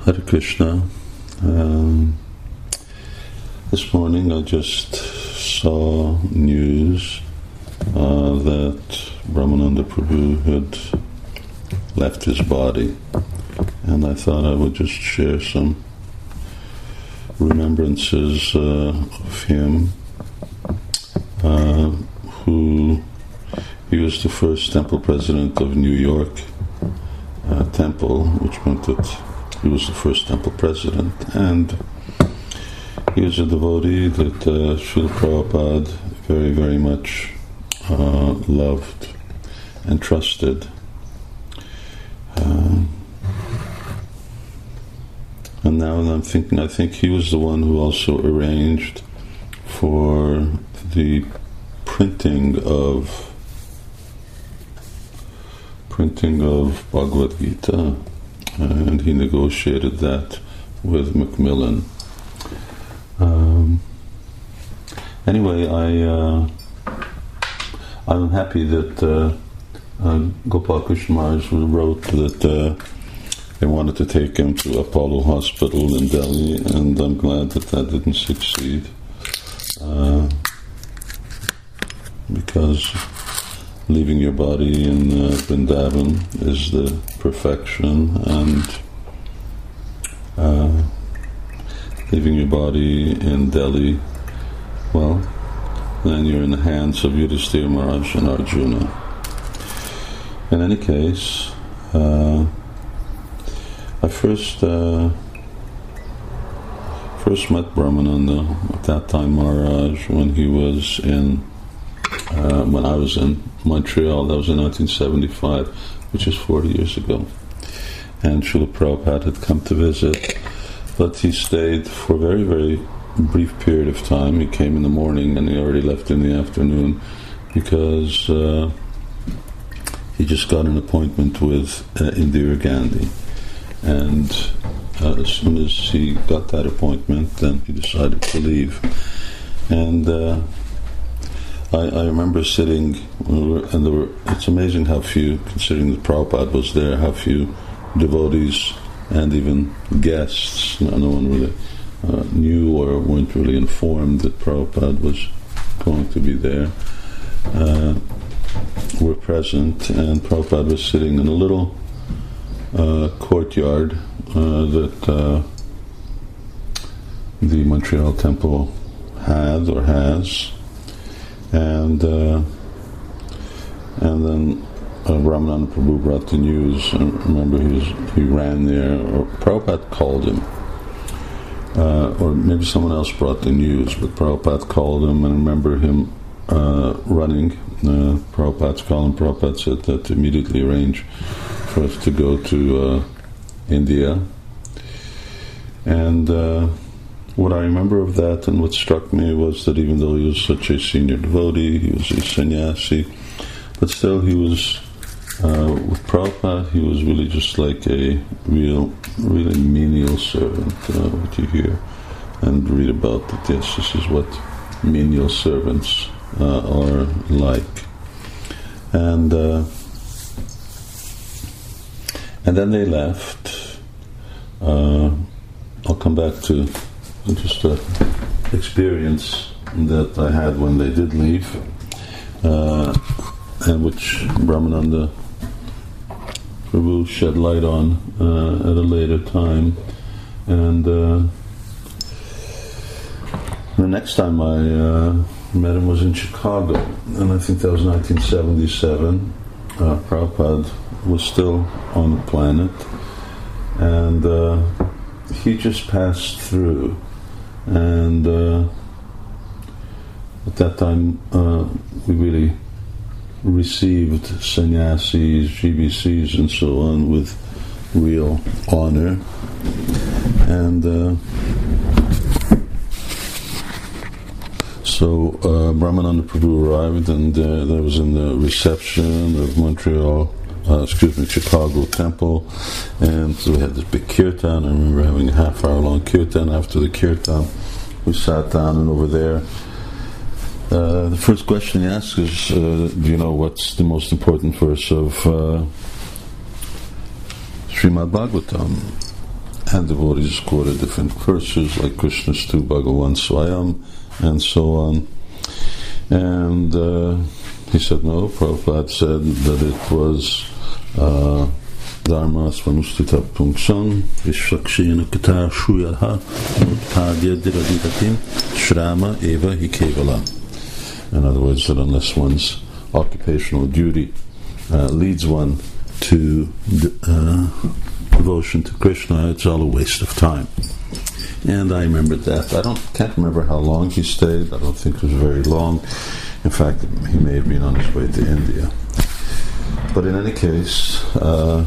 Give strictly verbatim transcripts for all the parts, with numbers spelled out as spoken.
Hare Krishna. Um, this morning I just saw news uh, that Brahmananda Prabhu had left his body, and I thought I would just share some remembrances uh, of him, uh, who he was the first temple president of New York uh, temple, which meant that he was the first temple president, and he was a devotee that uh, Srila Prabhupada very, very much uh, loved and trusted. Uh, and now I'm thinking, I think he was the one who also arranged for the printing of printing of Bhagavad Gita. And he negotiated that with Macmillan. Um, anyway, I uh, I'm happy that uh, uh, Gopal Krishna Maharaj wrote that uh, they wanted to take him to Apollo Hospital in Delhi, and I'm glad that that didn't succeed, uh, because leaving your body in uh, Vrindavan is the perfection, and uh, leaving your body in Delhi, well, then you're in the hands of Yudhisthira Maharaj and Arjuna. In any case, uh, I first uh, first met Brahmananda at that time Maharaj when he was in Uh, when I was in Montreal. That was in nineteen seventy-five, which is forty years ago. And Srila Prabhupada had come to visit, but he stayed for a very, very brief period of time. He came in the morning and he already left in the afternoon because uh, he just got an appointment with uh, Indira Gandhi. And uh, as soon as he got that appointment, then he decided to leave. And uh, I, I remember sitting, and there were, it's amazing how few, considering that Prabhupada was there, how few devotees and even guests, no, no one really uh, knew or weren't really informed that Prabhupada was going to be there, uh, were present, and Prabhupada was sitting in a little uh, courtyard uh, that uh, the Montreal temple had or has. And uh, and then uh, Ramananda Prabhu brought the news. I remember he was, he ran there, or Prabhupada called him, uh, or maybe someone else brought the news, but Prabhupada called him, and I remember him uh, running. Uh, Prabhupada's calling. Prabhupada said that to immediately arrange for us to go to uh, India. And Uh, What I remember of that and what struck me was that even though he was such a senior devotee, he was a sannyasi, but still he was, uh, with Prabhupada, he was really just like a real, really menial servant, uh, what you hear and read about, that yes, this is what menial servants uh, are like. And, uh, and then they left. Uh, I'll come back to just an experience that I had when they did leave, uh, and which Brahmananda Prabhu shed light on uh, at a later time. And uh, the next time I uh, met him was in Chicago, and I think that was nineteen seventy-seven. Uh, Prabhupada was still on the planet, and uh, he just passed through. And uh, at that time, uh, we really received sannyasis, G B Cs, and so on with real honor. And uh, so uh, Brahmananda Prabhu arrived, and uh, that was in the reception of Montreal, uh, excuse me, Chicago Temple, and so we had this big kirtan. I remember having a half hour long kirtan. After the kirtan, we sat down, and over there, uh, the first question he asked is, uh, do you know what's the most important verse of uh, Srimad Bhagavatam? and devotees quoted different verses like Krishnastu Bhagavan Swayam and so on. And uh, he said, no, Prabhupada said that it was uh, Dharma Svanustita Pungsang Vishwakshena Kata Shuyaha Mutpadya Diraditatim Shrama Eva Hikevala. In other words, that unless one's occupational duty uh, leads one to uh, devotion to Krishna, it's all a waste of time. And I remembered that. I don't can't remember how long he stayed. I don't think it was very long. In fact, he may have been on his way to India. But in any case, uh,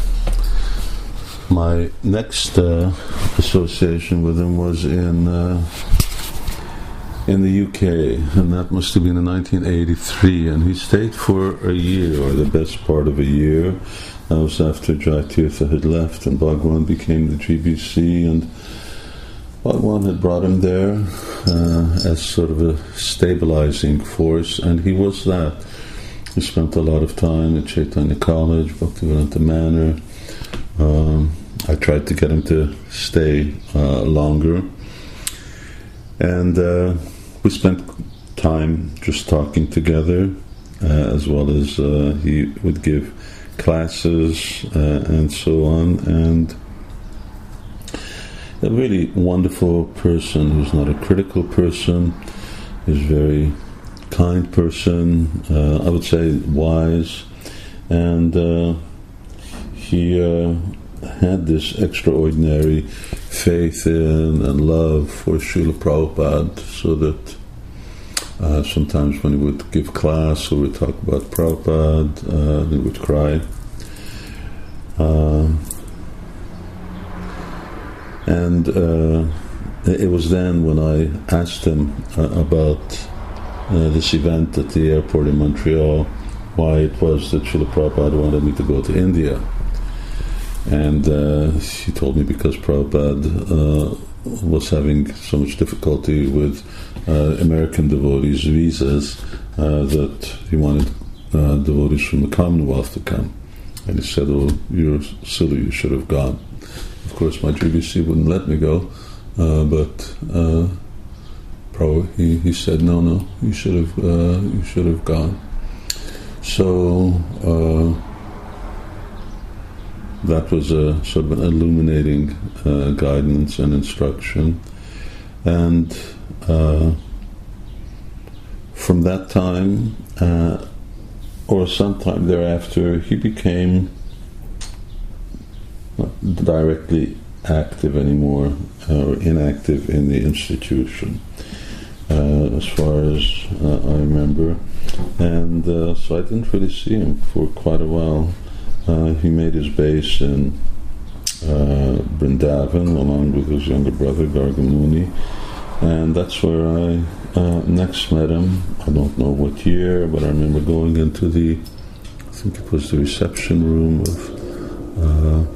my next uh, association with him was in uh, in the U K, and that must have been in nineteen eighty-three. And he stayed for a year, or the best part of a year. That was after Jai Tirtha had left, and Bhagwan became the G B C, and Bhagwan had brought him there uh, as sort of a stabilizing force, and he was that. He spent a lot of time at Chaitanya College, Bhaktivedanta Manor. Um, I tried to get him to stay uh, longer, and uh, we spent time just talking together, uh, as well as uh, he would give classes uh, and so on, and a really wonderful person who's not a critical person, who's a very kind person, uh, I would say wise, and uh, he uh, had this extraordinary faith in and love for Srila Prabhupada, so that uh, sometimes when he would give class or would talk about Prabhupada, uh, he would cry. Uh, and uh, it was then when I asked him uh, about uh, this event at the airport in Montreal, why it was that Srila Prabhupada wanted me to go to India. And uh, he told me because Prabhupada uh, was having so much difficulty with uh, American devotees' visas uh, that he wanted uh, devotees from the Commonwealth to come. And he said, oh, you're silly, you should have gone. Of course, my G B C wouldn't let me go, uh, but uh, probably he, he said, no, no, you should have, uh, you should have gone. So uh, that was a sort of an illuminating uh, guidance and instruction, and uh, from that time, uh, or sometime thereafter, he became not directly active anymore, or inactive in the institution, uh, as far as uh, I remember. And uh, so I didn't really see him for quite a while. Uh, he made his base in uh, Vrindavan along with his younger brother Gargamuni, and that's where I uh, next met him. I don't know what year, but I remember going into the, I think it was the reception room of uh,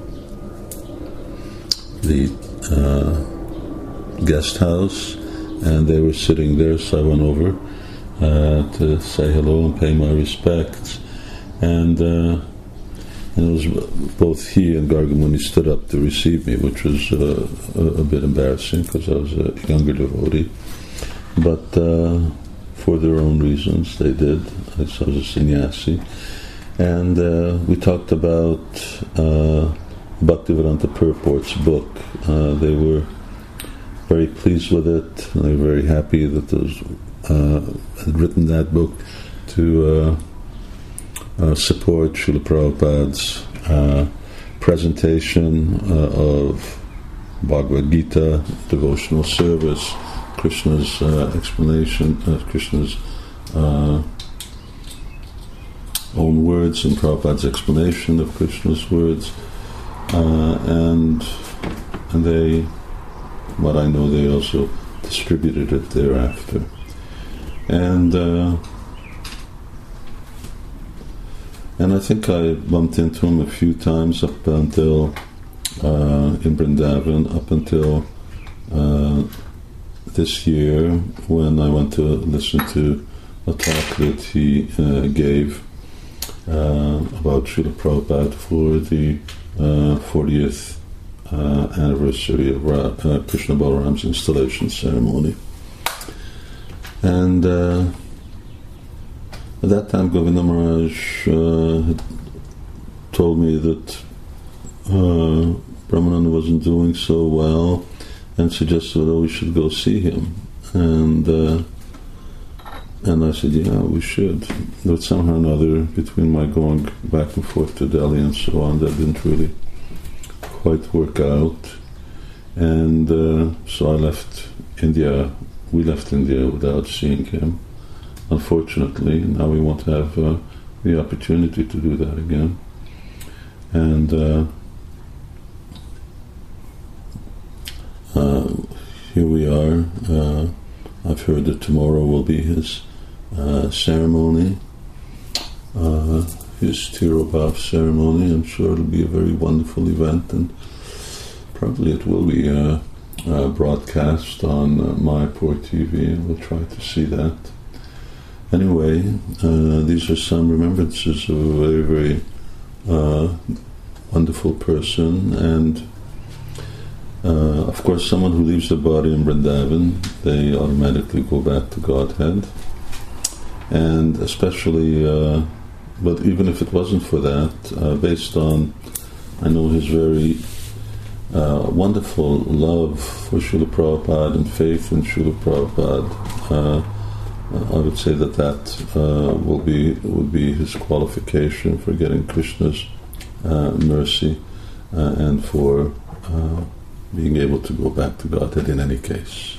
the uh, guest house, and they were sitting there, so I went over uh, to say hello and pay my respects, and uh, and it was both he and Gargamuni stood up to receive me, which was uh, a, a bit embarrassing because I was a younger devotee, but uh, for their own reasons they did. I was a sannyasi, and uh, we talked about uh, Bhaktivedanta Purport's book. Uh, they were very pleased with it. They were very happy that those uh, had written that book to uh, uh, support Srila Prabhupada's uh, presentation uh, of Bhagavad Gita, devotional service, Krishna's uh, explanation, uh, Krishna's uh, own words and Prabhupada's explanation of Krishna's words. Uh, and and they, what I know, they also distributed it thereafter. And uh, and I think I bumped into him a few times up until uh, in Vrindavan, up until uh, this year when I went to listen to a talk that he uh, gave uh, about Srila Prabhupada for the Uh, fortieth uh, anniversary of Ra- uh, Krishna Balaram's installation ceremony. And uh, at that time, Govinda Maharaj uh, had told me that uh, Brahmananda wasn't doing so well, and suggested that we should go see him. And uh, and I said, yeah, we should. But somehow or another, between my going back and forth to Delhi and so on, that didn't really quite work out. And uh, so I left India. We left India without seeing him, unfortunately. Now we want to have uh, the opportunity to do that again. And uh, uh, here we are. Uh, I've heard that tomorrow will be his uh, ceremony, uh, his Tirobhav ceremony. I'm sure it'll be a very wonderful event, and probably it will be uh, uh, broadcast on uh, Mayapur T V, and we'll try to see that. Anyway, uh, these are some remembrances of a very, very uh, wonderful person, and Uh, of course, someone who leaves the body in Vrindavan, they automatically go back to Godhead. And especially, uh, but even if it wasn't for that, uh, based on, I know his very uh, wonderful love for Srila Prabhupada and faith in Srila Prabhupada, uh, I would say that that uh, will be would be his qualification for getting Krishna's uh, mercy uh, and for uh, being able to go back to Godhead in any case.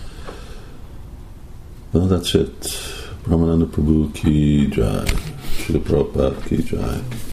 Well, that's it. Brahmananda Prabhu ki jai. Srila Prabhupada ki jai.